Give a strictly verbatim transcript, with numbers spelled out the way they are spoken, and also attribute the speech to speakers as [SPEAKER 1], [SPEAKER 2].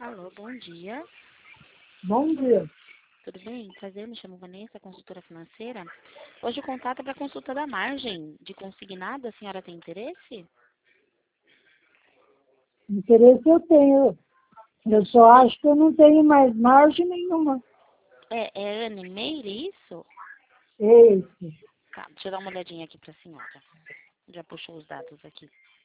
[SPEAKER 1] Alô, bom dia.
[SPEAKER 2] Bom dia.
[SPEAKER 1] Tudo bem? Prazer, me chamo Vanessa, consultora financeira. Hoje o contato é para consulta da margem de consignado. A senhora tem interesse?
[SPEAKER 2] Interesse eu tenho. Eu só acho que eu não tenho mais margem nenhuma.
[SPEAKER 1] É, é Anne Meire, isso?
[SPEAKER 2] Esse.
[SPEAKER 1] Tá, deixa eu dar uma olhadinha aqui para a senhora. Já puxou os dados aqui.